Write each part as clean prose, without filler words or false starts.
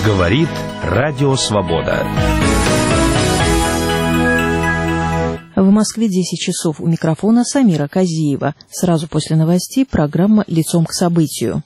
Говорит Радио Свобода. В Москве 10 часов. У микрофона Самира Казиева. Сразу после новостей программа «Лицом к событию».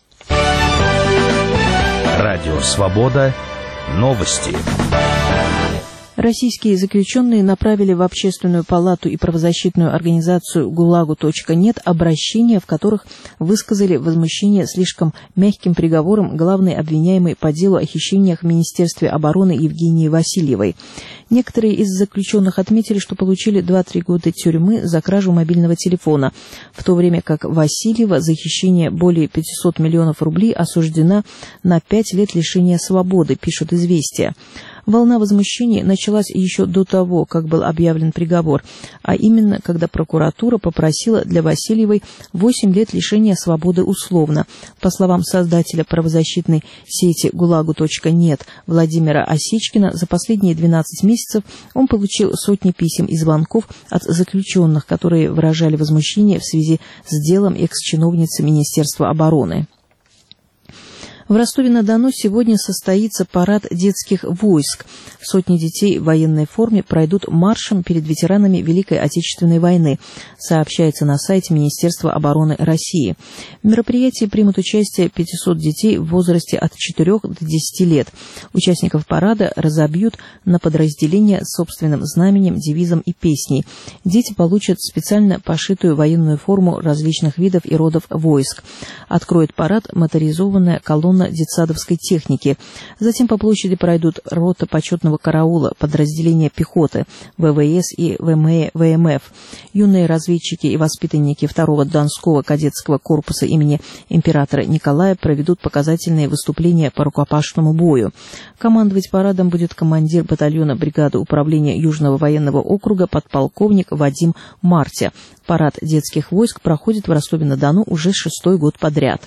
Радио Свобода. Новости. Российские заключенные направили в Общественную палату и правозащитную организацию ГУЛАГу.нет обращения, в которых высказали возмущение слишком мягким приговором главной обвиняемой по делу о хищениях в Министерстве обороны Евгении Васильевой. Некоторые из заключенных отметили, что получили 2-3 года тюрьмы за кражу мобильного телефона, в то время как Васильева за хищение более 500 миллионов рублей осуждена на 5 лет лишения свободы, пишут «Известия». Волна возмущений началась еще до того, как был объявлен приговор, а именно, когда прокуратура попросила для Васильевой 8 лет лишения свободы условно. По словам создателя правозащитной сети ГУЛАГу.нет Владимира Осечкина, за последние 12 месяцев он получил сотни писем и звонков от заключенных, которые выражали возмущение в связи с делом экс-чиновницы Министерства обороны. В Ростове-на-Дону сегодня состоится парад детских войск. Сотни детей в военной форме пройдут маршем перед ветеранами Великой Отечественной войны, сообщается на сайте Министерства обороны России. В мероприятии примут участие 500 детей в возрасте от 4 до 10 лет. Участников парада разобьют на подразделения с собственным знаменем, девизом и песней. Дети получат специально пошитую военную форму различных видов и родов войск. Откроет парад моторизованная колонна детсадовской техники. Затем по площади пройдут рота почетного караула, подразделения пехоты, ВВС и ВМФ. Юные разведчики и воспитанники 2-го Донского кадетского корпуса имени императора Николая проведут показательные выступления по рукопашному бою. Командовать парадом будет командир батальона бригады управления Южного военного округа подполковник Вадим Мартя. Парад детских войск проходит в Ростове-на-Дону уже 6-й год подряд.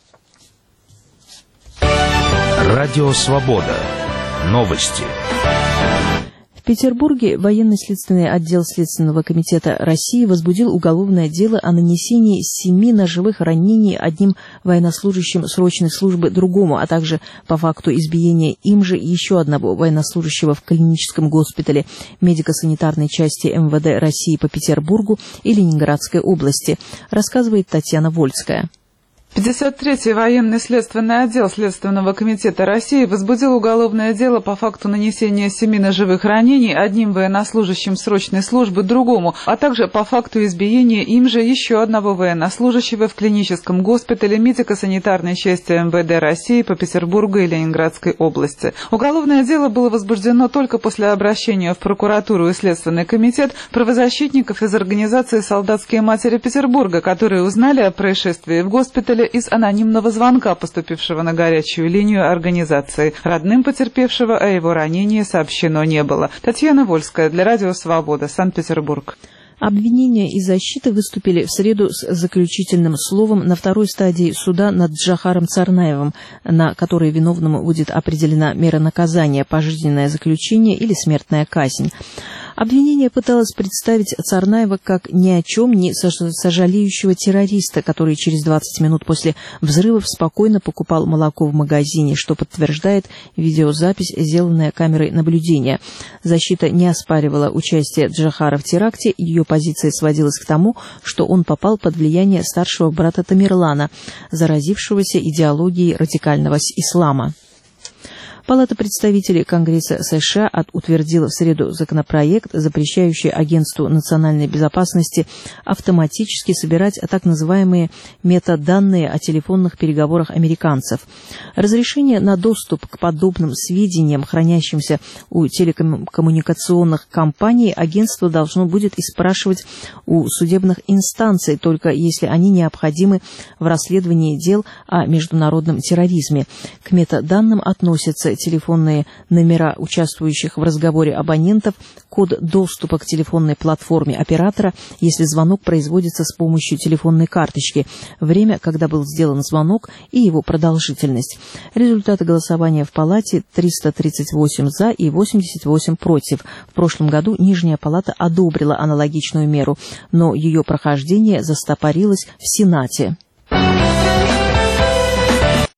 Радио Свобода. Новости. В Петербурге военный следственный отдел Следственного комитета России возбудил уголовное дело о нанесении 7 ножевых ранений одним военнослужащим срочной службы другому, а также по факту избиения им же еще одного военнослужащего в клиническом госпитале медико-санитарной части МВД России по Петербургу и Ленинградской области, рассказывает Татьяна Вольская. 53-й военный следственный отдел Следственного комитета России возбудил уголовное дело по факту нанесения 7 ножевых ранений одним военнослужащим срочной службы другому, а также по факту избиения им же еще одного военнослужащего в клиническом госпитале медико-санитарной части МВД России по Петербургу и Ленинградской области. Уголовное дело было возбуждено только после обращения в прокуратуру и Следственный комитет правозащитников из организации «Солдатские матери Петербурга», которые узнали о происшествии в госпитале из анонимного звонка, поступившего на горячую линию организации. Родным потерпевшего о его ранении сообщено не было. Татьяна Вольская для Радио Свобода, Санкт-Петербург. Обвинения и защита выступили в среду с заключительным словом на 2-й стадии суда над Джохаром Царнаевым, на которой виновному будет определена мера наказания, пожизненное заключение или смертная казнь. Обвинение пыталось представить Царнаева как ни о чем не сожалеющего террориста, который через 20 минут после взрывов спокойно покупал молоко в магазине, что подтверждает видеозапись, сделанная камерой наблюдения. Защита не оспаривала участие Джохара в теракте, ее позиция сводилась к тому, что он попал под влияние старшего брата Тамерлана, заразившегося идеологией радикального ислама. Палата представителей Конгресса США утвердила в среду законопроект, запрещающий Агентству национальной безопасности автоматически собирать так называемые метаданные о телефонных переговорах американцев. Разрешение на доступ к подобным сведениям, хранящимся у телекоммуникационных компаний, агентство должно будет испрашивать у судебных инстанций, только если они необходимы в расследовании дел о международном терроризме. К метаданным относятся телефонные номера участвующих в разговоре абонентов, код доступа к телефонной платформе оператора, если звонок производится с помощью телефонной карточки, время, когда был сделан звонок, и его продолжительность. Результаты голосования в палате: 338 за и 88 против. В прошлом году Нижняя палата одобрила аналогичную меру, но ее прохождение застопорилось в Сенате.